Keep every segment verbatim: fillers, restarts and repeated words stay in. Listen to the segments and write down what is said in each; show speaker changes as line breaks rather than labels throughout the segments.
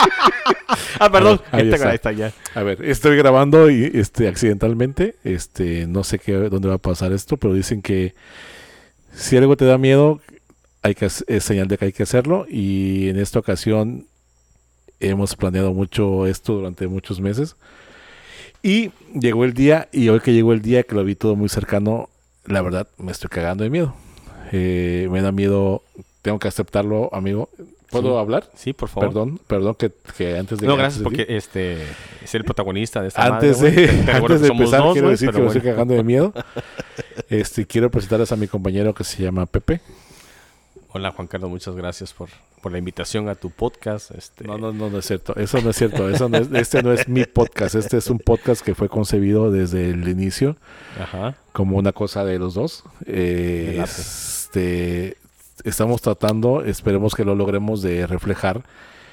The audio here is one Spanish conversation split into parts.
ah, perdón.
Ahí
Ahí,
está.
ahí está ya.
A ver, estoy grabando y este accidentalmente, este, no sé qué, dónde va a pasar esto, pero dicen que si algo te da miedo, hay que es señal de que hay que hacerlo. Y en esta ocasión hemos planeado mucho esto durante muchos meses. Y llegó el día, y hoy que llegó el día, que lo vi todo muy cercano, la verdad me estoy cagando de miedo. Eh, me da miedo, tengo que aceptarlo, amigo. ¿Puedo
Sí.
hablar?
Sí, por favor.
Perdón, perdón que, que antes de
No,
que
gracias
antes de
porque
ti-
este es el protagonista de esta
antes
madre,
de,
güey. Te- te recuerdo
antes
que
de
somos
empezar
dos,
quiero
güey,
decir
pero
que me
bueno.
estoy cagando de miedo. Este, quiero presentarles a mi compañero que se llama Pepe.
Hola, Juan Carlos, muchas gracias por, por la invitación a tu podcast. Este...
No, no, no, no es cierto. Eso no es cierto. Eso no es, este no es mi podcast. Este es un podcast que fue concebido desde el inicio
Ajá.
como una cosa de los dos. Eh,
Me late.
este, estamos tratando, esperemos que lo logremos, de reflejar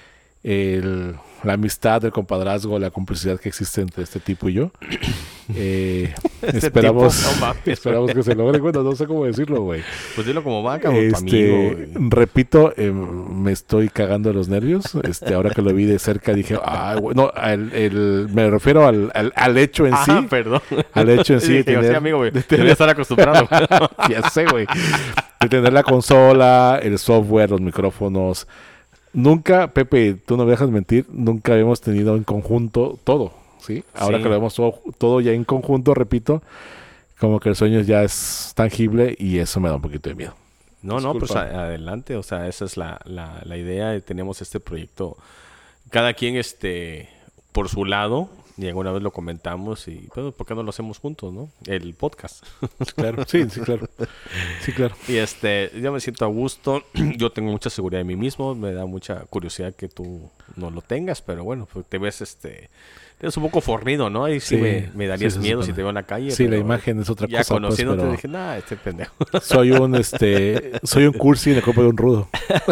el, la amistad, el compadrazgo, la complicidad que existe entre este tipo y yo. Eh,
Este
esperamos,
tipo, no mames,
esperamos que se logre. Bueno, no sé cómo decirlo, güey.
Pues dilo como va, cabrón, tu
Este,
amigo. güey.
repito, eh, me estoy cagando de los nervios. Este, ahora que lo vi de cerca dije, ay, güey, no, el, el, me refiero al, al, al hecho en
Ah,
sí,
perdón.
al hecho en sí de
Dije,
tener,
sí, amigo, güey.
de
Debería
tener-
estar acostumbrado.
ya sé, güey, de tener la consola, el software, los micrófonos. Nunca, Pepe, tú no me dejas mentir, nunca habíamos tenido en conjunto todo, ¿sí? Ahora
Sí.
que lo vemos todo, todo ya en conjunto, repito, como que el sueño ya es tangible y eso me da un poquito de miedo.
No, no, pues
Disculpa.
a- adelante. O sea, esa es la, la, la idea. Tenemos este proyecto, cada quien este por su lado. Y alguna vez lo comentamos y, bueno, ¿por qué no lo hacemos juntos, no? El podcast.
Claro, sí, sí, claro. Sí, claro.
Y este, yo me siento a gusto. Yo tengo mucha seguridad en mí mismo. Me da mucha curiosidad que tú no lo tengas, pero bueno, pues te ves este... Te ves un poco fornido, ¿no? Ahí sí,
Sí,
me, me darías
sí, se
miedo si
supone.
te veo en la calle.
Sí, la
pero
imagen es otra
ya
cosa, pues,
conociéndote
pero
dije, nah, este pendejo.
soy un, este, soy un cursi en el cuerpo de un rudo.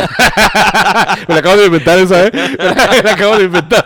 Me la acabo de inventar esa, ¿eh? Me la acabo de inventar.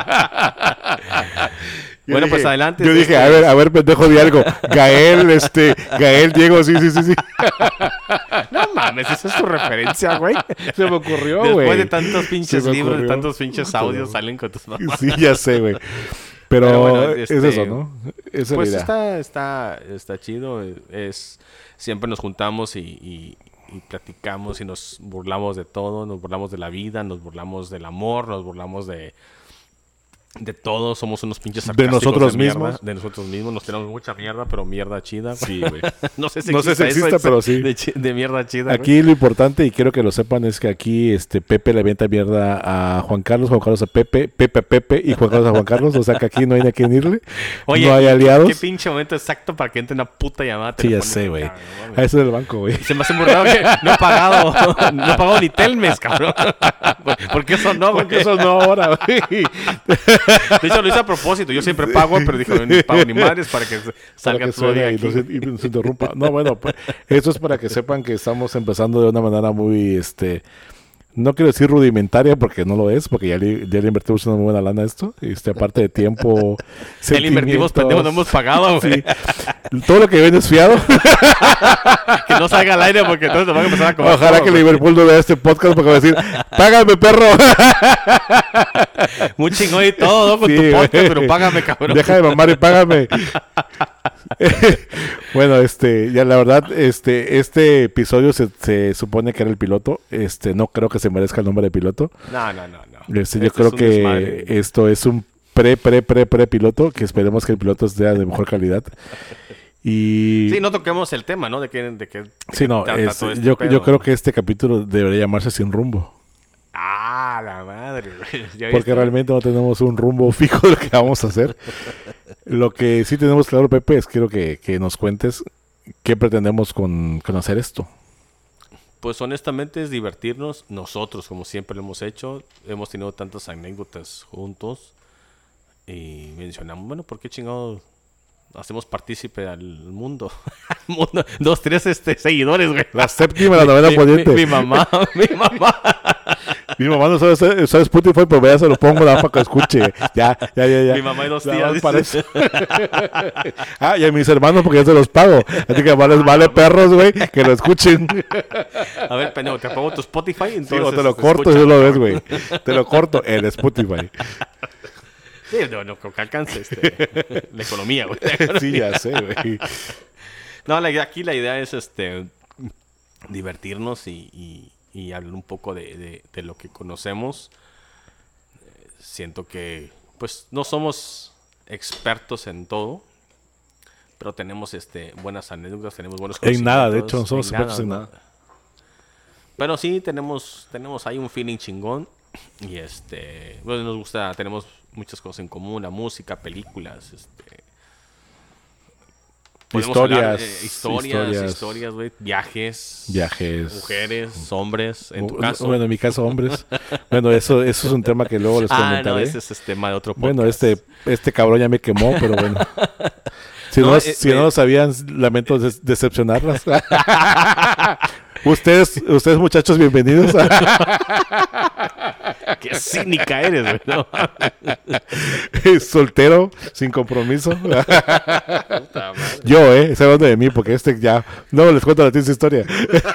Yo
Bueno,
dije-
pues adelante.
Yo dije,
este,
a ver, a ver, pendejo, di algo. Gael, este, Gael, Diego, sí, sí, sí, sí.
No mames, esa es tu referencia, güey.
Se me ocurrió, güey.
Después de tantos pinches
Se me
libros, de
ocurrió.
tantos pinches audios, salen con tus mamás.
Sí, ya sé, güey. Pero,
Pero bueno,
es
este,
eso, ¿no? Esa
Pues
es la idea.
está, está, está chido. Es, siempre nos juntamos y, y, y platicamos y nos burlamos de todo. Nos burlamos de la vida, nos burlamos del amor, nos burlamos de, de todo. Somos unos pinches
De
sarcásticos
nosotros
mierda,
mismos.
De nosotros mismos. Nos tenemos mucha mierda, pero mierda chida.
Sí, güey.
no sé si
No sé si
exista
exista,
eso,
pero sí.
De, chi- de mierda chida. güey.
Aquí lo importante, y quiero que lo sepan, es que aquí este Pepe le avienta mierda a Juan Carlos, Juan Carlos a Pepe, Pepe a Pepe y Juan Carlos a Juan Carlos. O sea que aquí no hay a quien irle.
Oye,
no hay
¿qué-
aliados.
¿qué pinche momento exacto para que entre una puta llamada
Sí, ya
telefónica,
sé, güey.
cabrón? No mames.
A eso del banco, güey.
Se me hace muy raro que no he pagado, no he pagado ni Telmes, cabrón. ¿Por qué eso no, güey?
Porque eso no ahora, güey.
De hecho, lo hice a propósito. Yo siempre pago, pero dije, no pago ni madres para que
Para
salga
que
todo
suene
bien
y
aquí.
no, se, y no se interrumpa. No, bueno, pues, eso es para que sepan que estamos empezando de una manera muy, este, no quiero decir rudimentaria porque no lo es, porque ya le, ya le invertimos una muy buena lana a esto. Este, aparte de tiempo,
Ya le invertimos, pendejo, no hemos pagado, güey.
Sí. Todo lo que ven es fiado.
Que no salga al aire porque entonces te van a empezar a cobrar.
Ojalá
todo,
que
güey.
Liverpool no vea este podcast porque va a decir, págame, perro.
Muy chingón y todo, ¿no? Con
Sí,
tu
güey.
podcast, pero págame, cabrón.
Deja de mamar y págame. Bueno, este, ya la verdad, este, este episodio se, se supone que era el piloto. Este, no creo que se merezca el nombre de piloto.
No, no, no. no.
Este, yo
Esto
creo
es un
que
desmadre.
esto es un pre, pre, pre, pre piloto, que esperemos que el piloto sea de mejor calidad. Y
Sí, no toquemos el tema, ¿no? De que, de que, de
sí,
que
no,
trata
es-
todo este
yo,
pedo.
yo creo que este capítulo debería llamarse Sin Rumbo.
Ah, la madre, güey. ¿Ya
Porque
viste?
realmente no tenemos un rumbo fijo de lo que vamos a hacer. Lo que sí tenemos claro, Pepe, es quiero que, que nos cuentes qué pretendemos con, con hacer esto.
Pues honestamente es divertirnos nosotros, como siempre lo hemos hecho. Hemos tenido tantas anécdotas juntos. Y mencionamos, bueno, ¿por qué chingados hacemos partícipe al mundo? Al mundo. Dos, tres este, seguidores, güey.
La séptima, la novena
Mi-
poniente.
Mi, mi mamá, mi mamá.
Mi mamá no sabe usar Spotify, pero ya se lo pongo nada para que escuche. Ya, ya, ya, ya.
Mi mamá y dos
Nada
tías.
más para eso. Ah, y a mis hermanos porque ya se los pago. Así que vale, vale perros, güey, que lo escuchen.
A ver, pendejo, te pongo tu Spotify.
Sí,
Entonces
o te lo
se
corto
escucha.
y tú lo ves, güey. Te lo corto en Spotify.
Sí, no, no, que alcance este, la economía, güey.
Sí, ya sé, güey.
No, la, aquí la idea es este divertirnos y, y, y hablar un poco de, de, de lo que conocemos. Eh, siento que, pues, no somos expertos en todo, pero tenemos este buenas anécdotas, tenemos buenos
En nada, de
conocimientos,
hecho, no somos
en
expertos en
¿no?
nada.
Pero sí tenemos, tenemos ahí un feeling chingón. Y este, bueno, nos gusta, tenemos muchas cosas en común, la música, películas, este. podemos
Historias,
hablar, eh, historias,
historias.
historias, güey, viajes,
Viajes.
mujeres, hombres, en tu
Bu-
caso.
Bueno, en mi caso, hombres. Bueno, eso, eso es un tema que luego les
ah,
comentaré.
no, ese es este tema de otro podcast.
Bueno, este, este cabrón ya me quemó, pero bueno. Si no,
No,
no,
eh,
si
eh,
no lo sabían, lamento des- decepcionarlas. ustedes, ustedes muchachos, bienvenidos.
Qué cínica eres, güey, ¿no?
Soltero, sin compromiso.
Puta madre.
Yo, eh, estoy hablando de mí, porque este ya... No, les cuento la triste historia.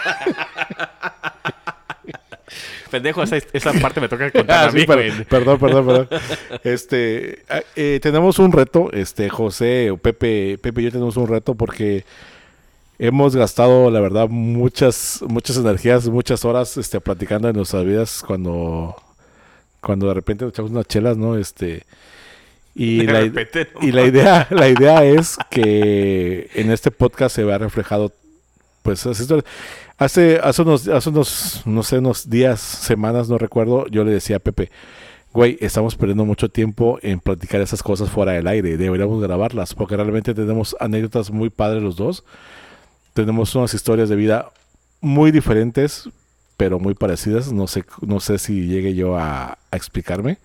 Pendejo, esa, esa parte me toca contar
Ah,
a
sí,
mí,
per-
güey.
perdón, perdón, perdón. Este, ah, eh, tenemos un reto, este, José, o Pepe, Pepe y yo tenemos un reto porque hemos gastado, la verdad, muchas, muchas energías, muchas horas, este, platicando en nuestras vidas cuando, cuando de repente nos echamos unas chelas, ¿no? Este, y
De
la,
repente, no
y la idea, la idea es que en este podcast se vea reflejado, pues, esas historias. Hace, hace unos, hace unos, no sé, unos días, semanas, no recuerdo, yo le decía a Pepe, güey, estamos perdiendo mucho tiempo en platicar esas cosas fuera del aire, deberíamos grabarlas, porque realmente tenemos anécdotas muy padres los dos, tenemos unas historias de vida muy diferentes, pero muy parecidas, no sé, no sé si llegue yo a, a explicarme,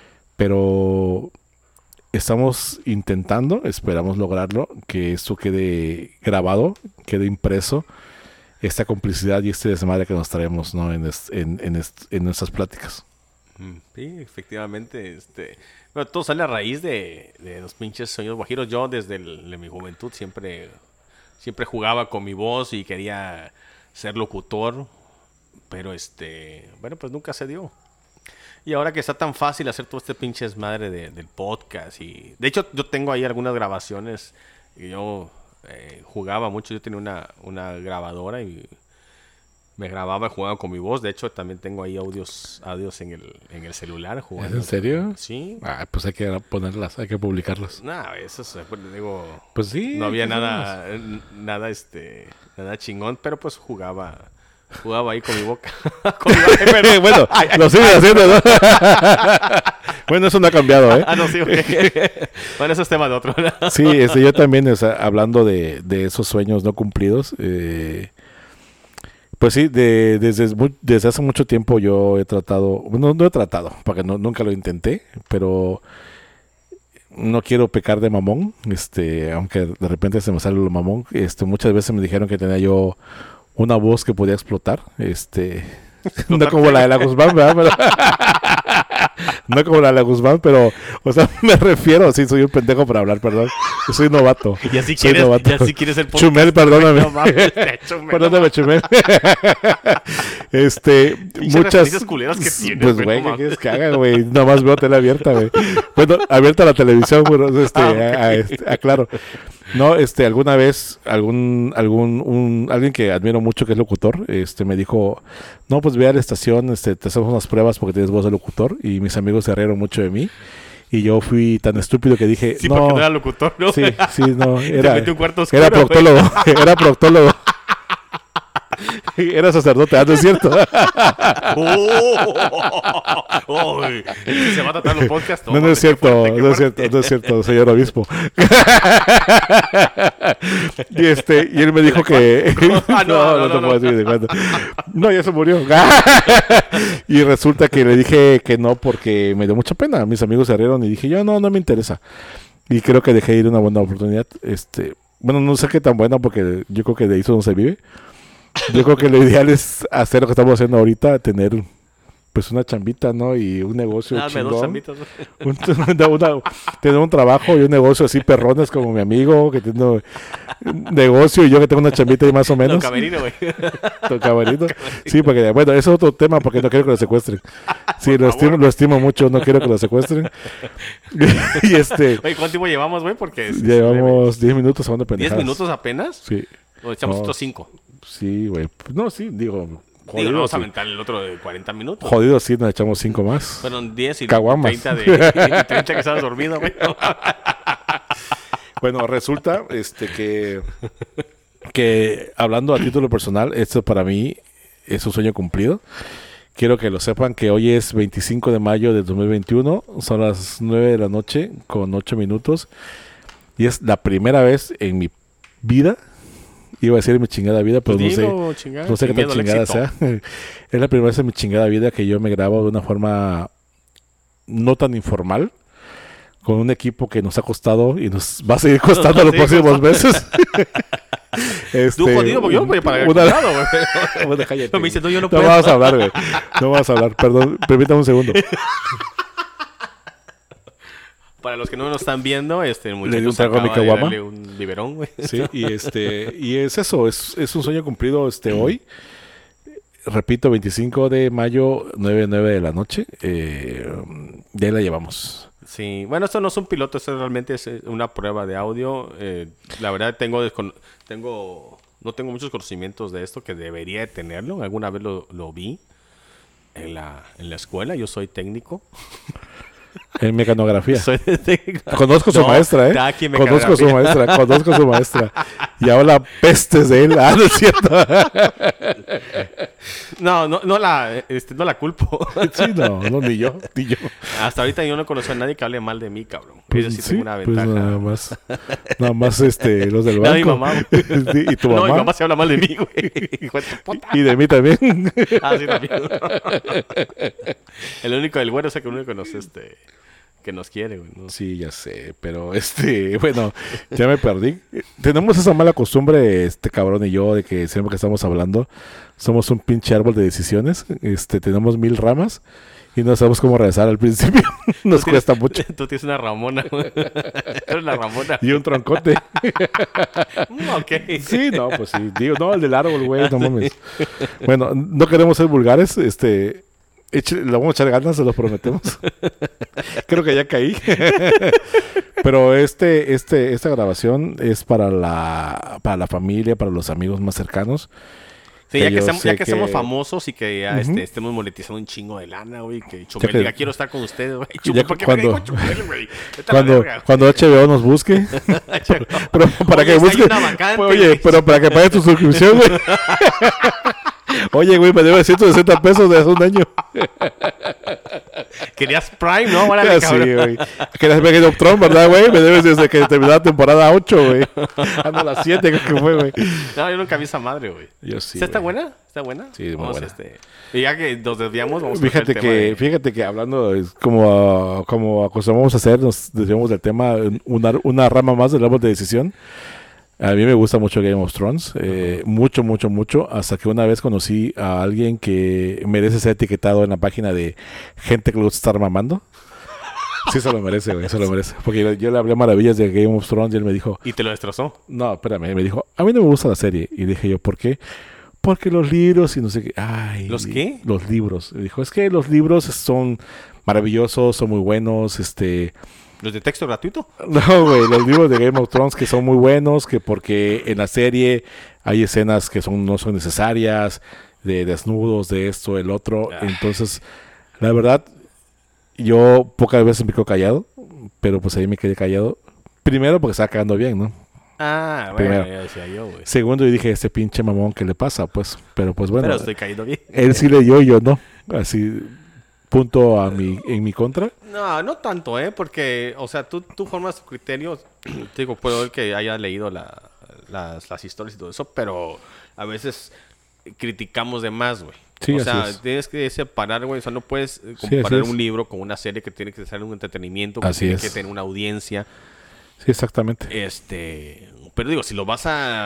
pero estamos intentando, esperamos lograrlo, que esto quede grabado, quede impreso, esta complicidad y este desmadre que nos traemos, ¿no? En, est- en, en, est- en nuestras pláticas.
Mm, sí, efectivamente, este, bueno, todo sale a raíz de, de los pinches sueños guajiros. Yo desde el- de mi juventud siempre, siempre jugaba con mi voz y quería ser locutor, pero este, bueno, pues nunca se dio. Y ahora que está tan fácil hacer todo este pinche desmadre de, del podcast y, de hecho, yo tengo ahí algunas grabaciones y yo eh, jugaba mucho. Yo tenía una, una grabadora y me grababa y jugaba con mi voz. De hecho, también tengo ahí audios, audios en el, en el celular jugando.
¿En serio?
Sí.
Ah, pues hay que ponerlas, hay que publicarlas.
No, eso es, pues, digo,
Pues sí.
no había
¿qué
nada, n- nada, este, nada chingón, pero pues jugaba, jugaba ahí con mi boca. Con mi boca,
hacemos?
pero-
Bueno, lo sigo haciendo, ¿no? Bueno, eso no ha cambiado, ¿eh?
Ah, no, sí, ok. Bueno, eso es tema de otro, ¿no?
Sí, este, yo también, o sea, hablando de, de esos sueños no cumplidos, eh, pues sí, de, desde, mu- desde hace mucho tiempo yo he tratado, bueno, no he tratado, porque no, nunca lo intenté, pero no quiero pecar de mamón, este, aunque de repente se me sale lo mamón, este, muchas veces me dijeron que tenía yo una voz que podía explotar, este, no como la de la Guzmán, ¿verdad? Pero, no como la de la Guzmán, pero, o sea, me refiero, sí, soy un pendejo para hablar, perdón, yo soy novato.
Y así
Soy
quieres,
novato.
y así quieres el podcast.
Chumel, perdóname.
No mames, Chumel,
Perdóname, Chumel. Este,
Pinches
muchas.
referencias culeras que tienes,
Pues,
güey,
güey,
no
¿qué
mames.
quieres que haga, güey? Nomás veo tele abierta, güey. Bueno, abierta la televisión, güey. Este,
Ah, ok.
a- a- este, aclaro. No, este, alguna vez, algún, algún, un, alguien que admiro mucho que es locutor, este, me dijo, no, pues ve a la estación, este, te hacemos unas pruebas porque tienes voz de locutor, y mis amigos se rieron mucho de mí, y yo fui tan estúpido que dije,
Sí,
no,
porque no era locutor, ¿no?
sí, sí, no,
Te
era,
metí un cuarto oscuro,
era
güey.
proctólogo, era proctólogo. Era sacerdote, ah, no es cierto.
Oh, uy, se va a tratar los podcasts.
No, no es cierto, no es cierto, no es cierto, señor obispo. Y este, y él me dijo que
Ah, no,
no,
no,
no te
no,
puedo
no.
decir de cuándo. No, ya se murió. Y resulta que le dije que no porque me dio mucha pena. Mis amigos se rieron y dije, yo no, no me interesa. Y creo que dejé ir una buena oportunidad. Este, bueno, no sé qué tan buena porque yo creo que de eso no se vive. Yo creo que lo ideal es hacer lo que estamos haciendo ahorita, tener pues una chambita, ¿no? Y un negocio
Dame
chingón.
dos chambitas.
Un, una, una, tener un trabajo y un negocio así perrones como mi amigo que tiene un negocio y yo que tengo una chambita y más o menos.
Don Camerino, güey.
Don Camerino. Sí, porque bueno, eso es otro tema porque no quiero que lo secuestren. Sí, lo estimo, lo estimo mucho, no quiero que lo secuestren. Y este...
Oye, ¿cuánto tiempo llevamos, güey? Porque... es-
Llevamos diez minutos hablando
¿diez
pendejadas.
minutos apenas?
Sí.
¿O echamos
No.
otros cinco?
Sí, güey. No, sí, digo...
Digo,
Jodido,
vamos a
sí.
aventar el otro de cuarenta minutos.
Jodido, sí, nos echamos cinco más.
Fueron diez y
Caguamas.
treinta de... y treinta que estabas dormido, güey.
Bueno, resulta este que, que hablando a título personal, esto para mí es un sueño cumplido. Quiero que lo sepan que hoy es veinticinco de mayo de dos mil veintiuno, son las nueve de la noche con ocho minutos y es la primera vez en mi vida, iba a decir en mi chingada vida, pero
Pues
no sé,
dilo, chingada,
no sé qué
sin
tan
miedo al
chingada
éxito.
sea. Es la primera vez en mi chingada vida que yo me grabo de una forma no tan informal, con un equipo que nos ha costado y nos va a seguir costando los
Sí,
próximos
costó.
meses. Este,
Tú jodido, porque yo no voy a pagar
una-
el lado, güey.
Bueno, cállate,
Me dice, no, yo no
no
puedo.
vamos a hablar, güey. No vamos a hablar. Perdón, permítame un segundo.
Para los que no nos están viendo, este el
di
muchacho
un trago a mi
acaba de
caguama.
darle un biberón, güey.
Sí, y este, y es eso, es, es un sueño cumplido este hoy. Repito, veinticinco de mayo, nueve nueve de la noche. Eh, de ahí la llevamos.
Sí, bueno, esto no es un piloto, esto realmente es eh, una prueba de audio. Eh, la verdad tengo, descon- tengo, no tengo muchos conocimientos de esto que debería de tenerlo. Alguna vez lo, lo vi en la, en la escuela. Yo soy técnico.
En mecanografía.
Soy de técnico.
Conozco a su
No,
maestra, ¿eh?
está aquí en
Conozco a su
mecanografía.
maestra, conozco a su maestra. Y habla pestes de él. Ah, no es cierto.
No, no, no la, este, no la culpo.
Sí, no, no, ni yo, ni yo.
Hasta ahorita yo no conozco a nadie que hable mal de mí, cabrón.
Pues,
Yo sí
sí,
tengo una
pues
ventaja.
nada más. Nada más este, los del
Nada,
banco.
mi mamá,
Sí, y tu
No,
mamá.
mi mamá se habla mal de mí, güey. Hijo de tu puta.
Y de mí también.
Ah, sí, también. El único del güero es el único que nos, este, que nos quiere, güey. ¿no?
Sí, ya sé, pero este, bueno, ya me perdí. Tenemos esa mala costumbre, este cabrón y yo, de que siempre que estamos hablando, somos un pinche árbol de decisiones. Este, tenemos mil ramas y no sabemos cómo regresar al principio. Nos
Tú
cuesta
tienes-
mucho.
Tú tienes una Ramona, güey. Eres la Ramona.
Y un troncote.
Mm, ok.
Sí, no, pues sí. Digo, no, el del árbol, güey, no mames. Bueno, no queremos ser vulgares, este... eche- le vamos a echar ganas, se lo prometemos. Creo que ya caí. Pero este, este, esta grabación es para la, para la familia, para los amigos más cercanos.
Sí,
que
ya que,
yo
seamos,
sé
ya que,
que-
seamos famosos y que ya
Ujú.
este, estemos monetizando un chingo de lana, güey. Que Chumel
que-
diga, quiero estar con ustedes, güey.
Ya
Chumel, ¿por qué
cuando-
me dijo Chumel, güey? Vete a la
Cuando,
verga.
cuando H B O nos busque. Pero para
Oye,
que
está
busque.
ahí una vacante,
Oye,
güey.
pero para que pagues tu suscripción, güey. Oye, güey, me debe ciento sesenta pesos de hace un año.
Querías Prime, ¿no? Ahora
Ah, sí, güey. Querías ver Game of Thrones, ¿verdad, güey? Me debes desde que terminó la temporada ocho, güey. Ah, no, la siete creo que fue, güey.
No, yo nunca vi esa madre, güey.
Yo sí,
¿Está
güey.
buena? ¿Está buena?
Sí, muy
Vamos,
buena.
Este... Y ya que nos desviamos, vamos a
Fíjate
tocar el
que,
tema de-
fíjate que hablando, es como, como acostumbramos a hacer, nos desviamos del tema, una, una rama más del árbol de decisión. A mí me gusta mucho Game of Thrones, eh, mucho, mucho, mucho, hasta que una vez conocí a alguien que merece ser etiquetado en la página de gente que le gusta estar mamando. Sí, se lo merece, güey, se lo merece. Porque yo, yo le hablé maravillas de Game of Thrones y él me dijo,
Y te lo destrozó.
no, espérame, me dijo, a mí no me gusta la serie. Y dije yo, ¿por qué? Porque los libros y no sé qué. Ay,
¿Los qué?
Los libros. Me dijo, es que los libros son maravillosos, son muy buenos, este...
¿Los de texto gratuito?
No, güey, los libros de Game of Thrones que son muy buenos, que porque en la serie hay escenas que son no son necesarias, de desnudos, de esto, el otro.
Ah.
Entonces, la verdad, yo pocas veces me quedo callado, pero pues ahí me quedé callado. Primero porque estaba cagando bien, ¿no?
Ah, bueno,
Primero.
ya decía yo, güey.
Segundo, yo dije, este pinche mamón, ¿qué le pasa? Pues, pero pues bueno,
Pero estoy cayendo bien.
él sí leyó y yo no. Así, punto a mi, en mi contra.
No, no tanto, ¿eh? Porque, o sea, tú, tú formas tu criterio. Te digo, puedo ver que haya leído la, las, las historias y todo eso, pero a veces criticamos de más, güey.
Sí,
o
así
sea,
es.
tienes que separar, güey. O sea, no puedes eh,
Sí,
comparar
así es.
un libro con una serie que tiene que ser un entretenimiento, que
Así
tiene
es.
que tener una audiencia.
Sí, exactamente.
Este, pero digo, si lo vas a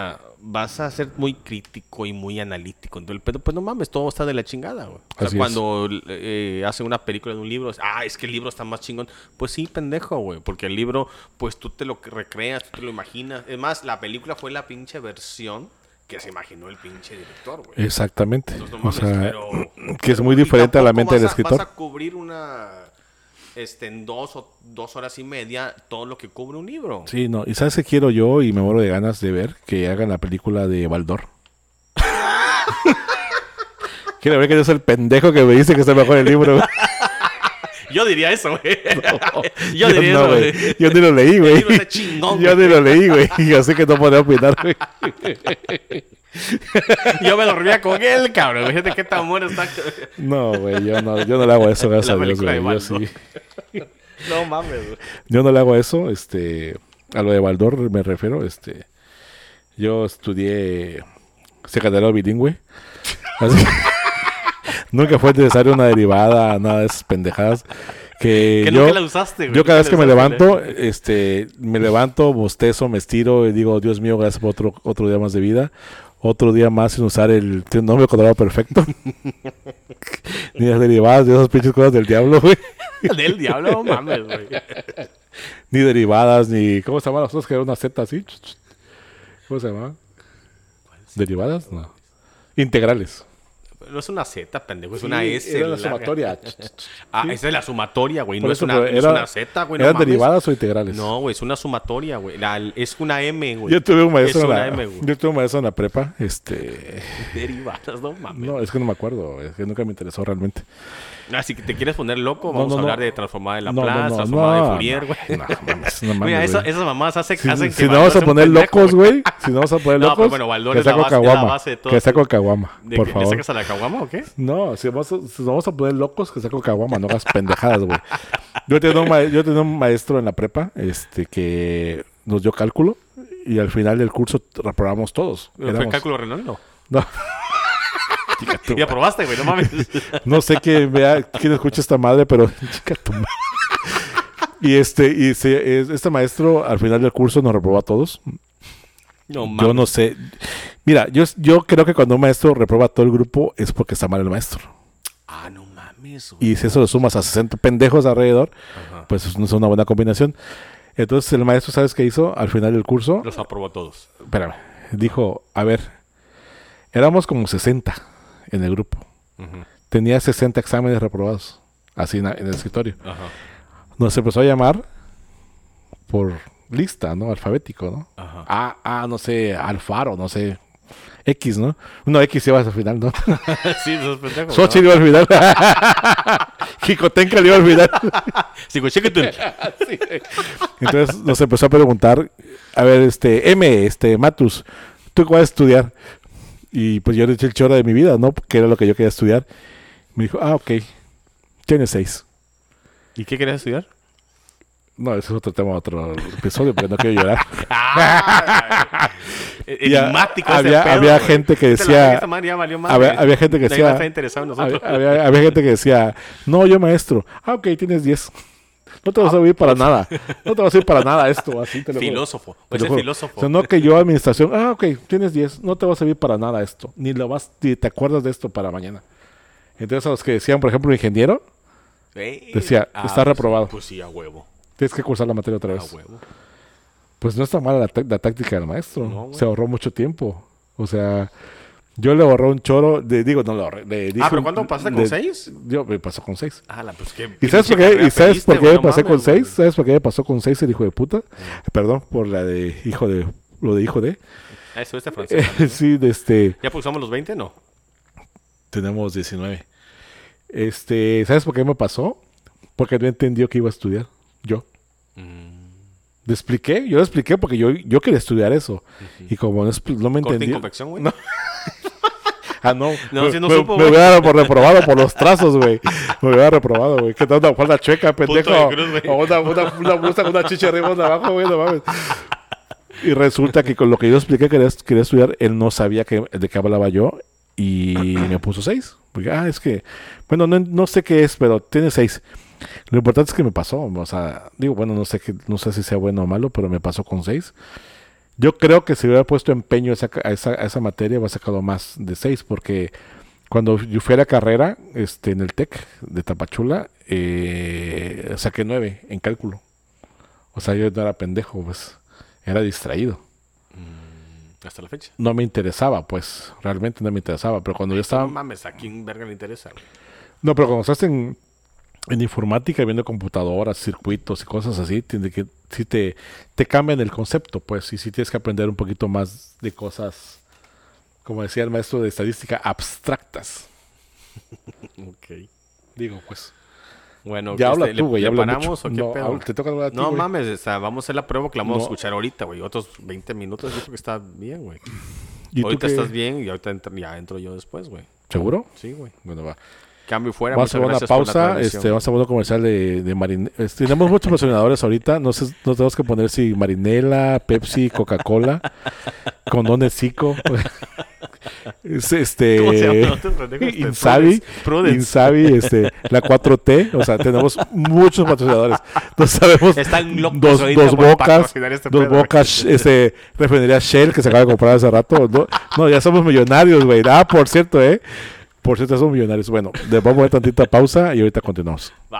vas a ser muy crítico y muy analítico. Entonces, pero pues no mames, todo está de la chingada, güey. O sea,
Así
cuando eh, hacen una película de un libro, es, ah, es que el libro está más chingón. Pues sí, pendejo, güey, porque el libro, pues tú te lo recreas, tú te lo imaginas. Es más, la película fue la pinche versión que se imaginó el pinche director, güey.
Exactamente.
Entonces, no mames,
o sea,
pero,
que es muy diferente a la mente
vas
del
a,
escritor.
Vas a cubrir una... Este, en dos o dos horas y media todo lo que cubre un libro.
Sí, no. ¿Y sabes qué quiero yo y me muero de ganas de ver? Que hagan la película de Baldor. Quiero ver que yo soy el pendejo que me dice que está mejor el libro.
Yo diría eso, güey.
No,
yo, yo diría
no,
eso,
güey.
güey.
Yo ni lo leí, güey.
El libro está chingón,
Yo
güey.
ni lo leí, güey. Y así que no podía opinar, güey.
Yo me dormía con él, cabrón. Fíjate qué tan bueno está.
No, güey, yo no, yo no le hago eso, gracias
La
a Dios,
película
güey.
de
Yo
Baldor.
sí.
No mames, güey.
Yo no le hago eso, este, a lo de Baldor me refiero, este, yo estudié secundario bilingüe, así que nunca fue necesario una derivada, nada de esas pendejadas. Que
Que
yo,
nunca la usaste, güey.
yo cada vez que
Nunca
me
la usaste,
levanto, este, me levanto, bostezo, me estiro y digo, Dios mío, gracias por otro, otro día más de vida. Otro día más sin usar el nombre cuadrado perfecto. Ni las derivadas de esas pinches cosas del diablo, güey.
Del diablo, no mames, güey.
Ni derivadas, ni... ¿Cómo se llamaban las cosas que era una Z así? ¿Cómo se llamaban? ¿Derivadas? No. Integrales.
No es una Z, pendejo, es
Sí,
una S.
era la
larga.
sumatoria.
Ah,
Sí.
esa es la sumatoria, güey.
Por
No
eso,
es una,
pero
no es
era-
una Z, güey. No
¿Eran
mames.
derivadas o integrales?
No, güey, es una sumatoria, güey. La- Es una M, güey.
Yo tuve un maestro,
Es
en
una
la,
M, güey.
yo tuve un maestro en la prepa. Este...
Derivadas, no mames.
No, es que no me acuerdo. Es que nunca me interesó realmente.
Ah, si te quieres poner loco,
No,
vamos
no,
a hablar
no.
de transformada de
No, no,
Laplace,
no,
transformada
no,
de Fourier,
no,
güey.
no, mames, no mames,
Mira, esa-
güey.
esas mamás hace-
Si,
hacen
si
que
no
Baldor
vamos a
sea un
poner
pendejo,
locos, güey. Si no vamos a poner
No,
locos.
pero bueno, Baldor
que
es la
saco
base- es la
caguama.
base de todo.
Que saco caguama,
¿De
por
qué? ¿Le
favor.
sacas a la caguama o qué?
No, si vamos, a, si vamos a poner locos, que saco caguama, no hagas pendejadas, güey. Yo tenía un, ma- yo tenía un maestro en la prepa este, que nos dio cálculo y al final del curso reprobamos todos.
¿Fue
Éramos-
cálculo renal? No.
No. Chica tu
Y aprobaste, güey, no mames.
No sé quién vea, quién escucha esta madre, pero chica tu madre. Y este, y se- es- este maestro al final del curso nos reprobó a todos.
No mames.
Yo no sé. Mira, yo, yo creo que cuando un maestro reprueba a todo el grupo es porque está mal el maestro.
Ah, no mames, güey.
Y si eso lo sumas a sesenta pendejos alrededor,
Ajá.
pues no es una buena combinación. Entonces el maestro, ¿sabes qué hizo? Al final del curso,
Los aprobó a todos.
espérame, dijo, a ver, éramos como sesenta en el grupo.
Ujú.
Tenía sesenta exámenes reprobados, así en, en el escritorio.
Ajá.
Nos empezó a llamar por lista, ¿no? Alfabético, ¿no?
Ajá.
A, A, no sé, Alfaro, no sé. X, ¿no? No, X iba al final, ¿no?
Sí, esos pendejos.
Xochitl iba al final. Jicotenca le iba al final.
Sigo, chécate.
Sí. Entonces nos empezó a preguntar, a ver, este, M, este, Matus, ¿tú qué vas a estudiar? Y pues yo le eché el choro de mi vida, ¿no? Que era lo que yo quería estudiar. Me dijo, ah, ok, tienes seis.
¿Y qué querías estudiar?
No, ese es otro tema, otro episodio, porque no quiero llorar.
Ah,
Y a-
enigmático
había-
ese pedo,
había
güey.
gente que
Esta la
decía-
verga, esta madre ya valió madre.
había- había gente que
Nadie
decía-
está interesado en nosotros.
Había, había- había gente que decía, no, yo maestro. Ah, ok, tienes diez. No te vas a servir para nada. No te va a servir para nada esto. Así te lo juro.
Filósofo.
Te
Pues
lo
es
juro.
filósofo.
O sea, no que yo administración, ah, ok, tienes diez, no te va a servir para nada esto, ni lo vas, ni te acuerdas de esto para mañana. Entonces a los que decían, por ejemplo, ingeniero,
Ey.
decía,
Ah,
está
pues,
reprobado.
Pues sí, a huevo.
tienes que cursar la materia otra
A
vez.
huevo.
Pues no está mala la, tá- la táctica del maestro,
No, güey.
se ahorró mucho tiempo. O sea, yo le ahorré un choro, de, digo, no le ahorré. Le dije
Ah, ¿pero
un-
cuánto pasaste con
le-
seis?
Yo me pasó con seis.
Ah, la, pues qué.
¿Y sabes por
pinche
qué,
carrera
¿y sabes
pediste,
por qué
güey,
me
no
pasé con
mames, güey.
seis? ¿Sabes por qué me pasó con seis el hijo de puta? Perdón por la de hijo de, lo de hijo de.
Ah, eso este francés.
Sí, de este,
¿Ya pulsamos los veinte? No.
tenemos diecinueve. Este, ¿sabes por qué me pasó? Porque no entendió que iba a estudiar. Yo.
Mm.
¿Le expliqué? Yo le expliqué porque yo, yo quería estudiar eso. Y como no, expl- no me
¿Corte y
entendió.
confección, güey?
No. Ah, no.
No,
me,
si no
me-
supo,
me
güey.
hubiera reprobado por los trazos, güey. Me hubiera reprobado, güey. ¿Qué tal una falda chueca, pendejo?
de cruz, güey.
O una, una, una blusa con una chicha arriba y una abajo, güey, no mames. Y resulta que con lo que yo expliqué que quería, quería estudiar, él no sabía que, de qué hablaba yo y me puso seis. Porque, ah, es que, bueno, no, no sé qué es, pero tiene seis. Lo importante es que me pasó, o sea, digo, bueno, no sé, qué, no sé si sea bueno o malo, pero me pasó con seis. Yo creo que si hubiera puesto empeño a esa, a esa, a esa materia, hubiera sacado más de seis, porque cuando yo fui a la carrera este, en el TEC de Tapachula, eh, saqué nueve en cálculo. O sea, yo no era pendejo, pues, era distraído.
Mm, hasta la fecha.
No me interesaba, pues, realmente no me interesaba, pero cuando yo estaba...
No mames, ¿a quién verga le interesa, güey?
No, pero cuando estás en, en informática, viendo computadoras, circuitos y cosas así, tiene que, sí te, te cambian el concepto, pues, y sí tienes que aprender un poquito más de cosas, como decía el maestro de estadística, abstractas.
Ok.
Digo, pues.
Bueno,
Ya habla
este,
tú,
¿le-
güey,
¿le
habla
paramos
mucho.
o qué
No,
pedo?
habla- te toca hablar a ti,
No
güey.
mames, o sea, vamos a hacer la prueba que la vamos a
No.
escuchar ahorita, güey. Otros veinte minutos, yo creo que está bien, güey.
¿Y tú
Ahorita
qué?
estás bien y ahorita entro- ya entro yo después, güey.
¿Seguro?
Sí, güey.
Bueno, va.
Cambio fuera.
Vamos a
muchas
hacer una
gracias por la
pausa.
transmisión.
Este, vamos a hacer un comercial de, de Marinela. Este, tenemos muchos patrocinadores ahorita. No sé, no tenemos que poner si Marinela, Pepsi, Coca-Cola, Condones Zico. Es, este,
¿Cómo se llama? Otros pendejos, este,
Insabi,
Prudence. Prudence.
Insabi, este, la cuatro T. O sea, tenemos muchos patrocinadores. No sabemos.
Están locos
dos,
ahorita
dos
por
bocas,
patrocinar este
dos
pedo, güey.
bocas, este, refinería Shell que se acaba de comprar hace rato. No, no, ya somos millonarios, güey. Ah, por cierto, eh. Por cierto, somos millonarios. Bueno, le vamos a ver tantita pausa y ahorita continuamos.